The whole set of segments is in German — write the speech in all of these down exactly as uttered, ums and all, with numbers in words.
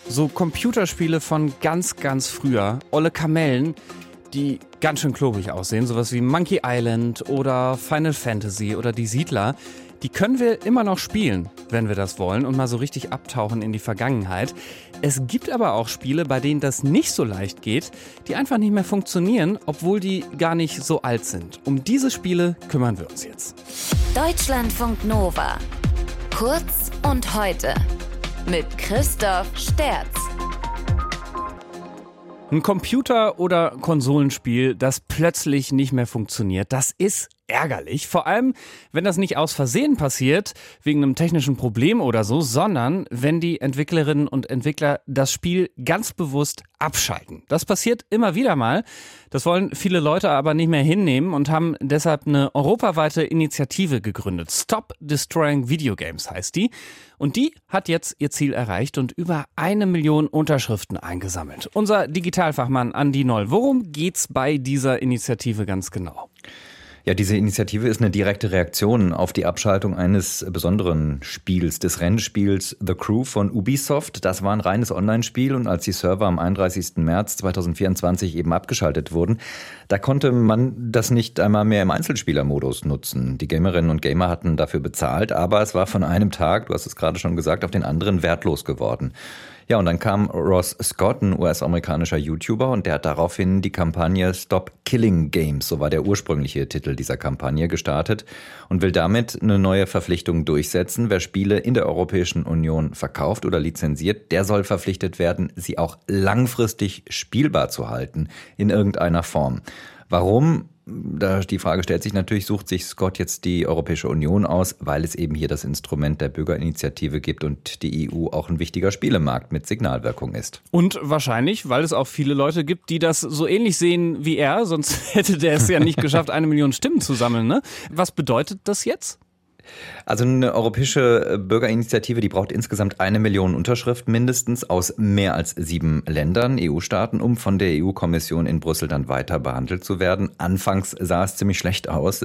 So Computerspiele von ganz, ganz früher, olle Kamellen, die ganz schön klobig aussehen, sowas wie Monkey Island oder Final Fantasy oder Die Siedler, die können wir immer noch spielen, wenn wir das wollen und mal so richtig abtauchen in die Vergangenheit. Es gibt aber auch Spiele, bei denen das nicht so leicht geht, die einfach nicht mehr funktionieren, obwohl die gar nicht so alt sind. Um diese Spiele kümmern wir uns jetzt. Deutschlandfunk Nova. Kurz und heute. Mit Christoph Sterz. Ein Computer- oder Konsolenspiel, das plötzlich nicht mehr funktioniert, das ist ärgerlich. Vor allem, wenn das nicht aus Versehen passiert, wegen einem technischen Problem oder so, sondern wenn die Entwicklerinnen und Entwickler das Spiel ganz bewusst abschalten. Das passiert immer wieder mal. Das wollen viele Leute aber nicht mehr hinnehmen und haben deshalb eine europaweite Initiative gegründet. Stop Destroying Video Games heißt die. Und die hat jetzt ihr Ziel erreicht und über eine Million Unterschriften eingesammelt. Unser Digitalfachmann Andi Noll, worum geht's bei dieser Initiative ganz genau? Ja, diese Initiative ist eine direkte Reaktion auf die Abschaltung eines besonderen Spiels, des Rennspiels The Crew von Ubisoft. Das war ein reines Online-Spiel und als die Server am einunddreißigsten März zweitausendvierundzwanzig eben abgeschaltet wurden, da konnte man das nicht einmal mehr im Einzelspielermodus nutzen. Die Gamerinnen und Gamer hatten dafür bezahlt, aber es war von einem Tag, du hast es gerade schon gesagt, auf den anderen wertlos geworden. Ja, und dann kam Ross Scott, ein U S-amerikanischer YouTuber, und der hat daraufhin die Kampagne Stop Killing Games, so war der ursprüngliche Titel dieser Kampagne, gestartet und will damit eine neue Verpflichtung durchsetzen. Wer Spiele in der Europäischen Union verkauft oder lizenziert, der soll verpflichtet werden, sie auch langfristig spielbar zu halten in irgendeiner Form. Warum? Da die Frage stellt sich natürlich, sucht sich Scott jetzt die Europäische Union aus, weil es eben hier das Instrument der Bürgerinitiative gibt und die E U auch ein wichtiger Spielemarkt mit Signalwirkung ist. Und wahrscheinlich, weil es auch viele Leute gibt, die das so ähnlich sehen wie er, sonst hätte der es ja nicht geschafft, eine Million Stimmen zu sammeln, ne? Was bedeutet das jetzt? Also eine europäische Bürgerinitiative, die braucht insgesamt eine Million Unterschriften mindestens aus mehr als sieben Ländern, E U-Staaten, um von der E U-Kommission in Brüssel dann weiter behandelt zu werden. Anfangs sah es ziemlich schlecht aus.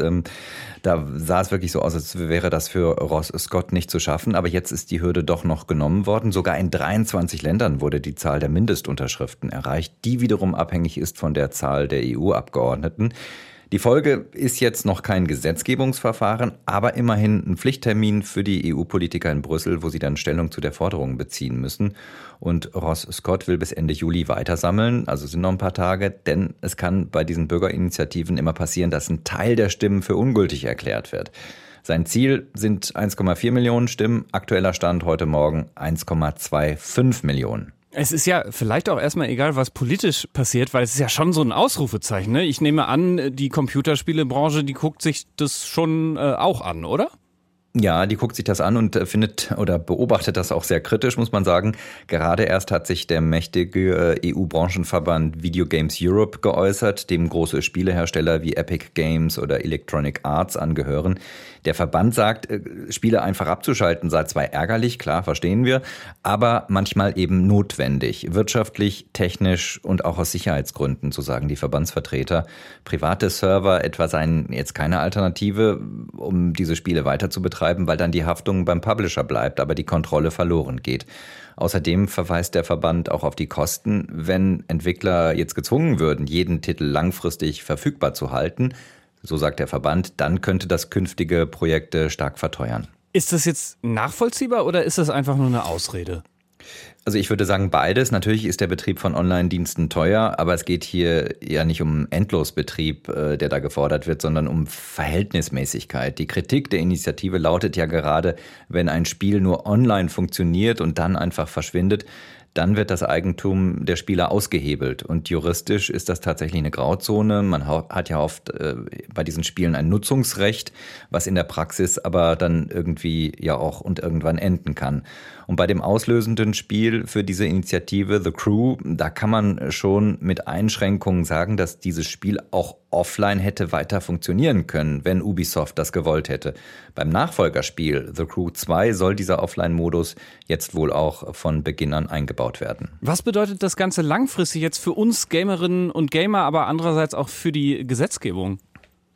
Da sah es wirklich so aus, als wäre das für Ross Scott nicht zu schaffen. Aber jetzt ist die Hürde doch noch genommen worden. Sogar in dreiundzwanzig Ländern wurde die Zahl der Mindestunterschriften erreicht, die wiederum abhängig ist von der Zahl der E U-Abgeordneten. Die Folge ist jetzt noch kein Gesetzgebungsverfahren, aber immerhin ein Pflichttermin für die E U-Politiker in Brüssel, wo sie dann Stellung zu der Forderung beziehen müssen. Und Ross Scott will bis Ende Juli weitersammeln, also sind noch ein paar Tage, denn es kann bei diesen Bürgerinitiativen immer passieren, dass ein Teil der Stimmen für ungültig erklärt wird. Sein Ziel sind eins Komma vier Millionen Stimmen, aktueller Stand heute Morgen eins Komma fünfundzwanzig Millionen. Es ist ja vielleicht auch erstmal egal, was politisch passiert, weil es ist ja schon so ein Ausrufezeichen, ne? Ich nehme an, die Computerspielebranche, die guckt sich das schon äh, auch an, oder? Ja, die guckt sich das an und findet oder beobachtet das auch sehr kritisch, muss man sagen. Gerade erst hat sich der mächtige E U-Branchenverband Video Games Europe geäußert, dem große Spielehersteller wie Epic Games oder Electronic Arts angehören. Der Verband sagt, Spiele einfach abzuschalten sei zwar ärgerlich, klar, verstehen wir, aber manchmal eben notwendig. Wirtschaftlich, technisch und auch aus Sicherheitsgründen, so sagen die Verbandsvertreter. Private Server etwa seien jetzt keine Alternative, um diese Spiele weiter zu betreiben, weil dann die Haftung beim Publisher bleibt, aber die Kontrolle verloren geht. Außerdem verweist der Verband auch auf die Kosten, wenn Entwickler jetzt gezwungen würden, jeden Titel langfristig verfügbar zu halten. So sagt der Verband, dann könnte das künftige Projekte stark verteuern. Ist das jetzt nachvollziehbar oder ist das einfach nur eine Ausrede? Also ich würde sagen beides. Natürlich ist der Betrieb von Online-Diensten teuer, aber es geht hier ja nicht um Endlosbetrieb, der da gefordert wird, sondern um Verhältnismäßigkeit. Die Kritik der Initiative lautet ja gerade, wenn ein Spiel nur online funktioniert und dann einfach verschwindet, dann wird das Eigentum der Spieler ausgehebelt. Und juristisch ist das tatsächlich eine Grauzone. Man hat ja oft äh, bei diesen Spielen ein Nutzungsrecht, was in der Praxis aber dann irgendwie ja auch und irgendwann enden kann. Und bei dem auslösenden Spiel für diese Initiative The Crew, da kann man schon mit Einschränkungen sagen, dass dieses Spiel auch offline hätte weiter funktionieren können, wenn Ubisoft das gewollt hätte. Beim Nachfolgerspiel The Crew zwei soll dieser Offline-Modus jetzt wohl auch von Beginn an eingebaut werden. Was bedeutet das Ganze langfristig jetzt für uns Gamerinnen und Gamer, aber andererseits auch für die Gesetzgebung?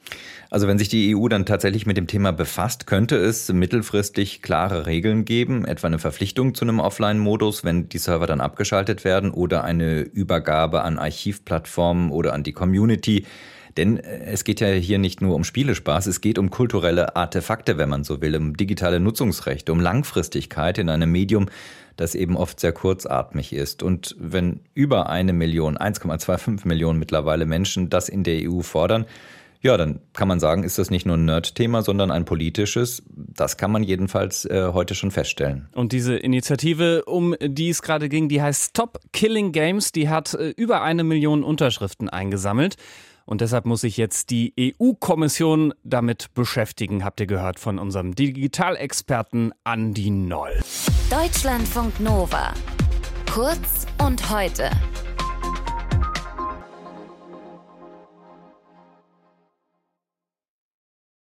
Also wenn sich die E U dann tatsächlich mit dem Thema befasst, könnte es mittelfristig klare Regeln geben, etwa eine Verpflichtung zu einem Offline-Modus, wenn die Server dann abgeschaltet werden, oder eine Übergabe an Archivplattformen oder an die Community. Denn es geht ja hier nicht nur um Spielespaß, es geht um kulturelle Artefakte, wenn man so will, um digitale Nutzungsrechte, um Langfristigkeit in einem Medium, das eben oft sehr kurzatmig ist. Und wenn über eine Million, eins Komma fünfundzwanzig Millionen mittlerweile Menschen das in der E U fordern, ja, dann kann man sagen, ist das nicht nur ein Nerd-Thema, sondern ein politisches. Das kann man jedenfalls äh, heute schon feststellen. Und diese Initiative, um die es gerade ging, die heißt Stop Killing Games. Die hat äh, über eine Million Unterschriften eingesammelt. Und deshalb muss sich jetzt die E U-Kommission damit beschäftigen, habt ihr gehört von unserem Digitalexperten Andi Noll. Deutschlandfunk Nova. Kurz und heute.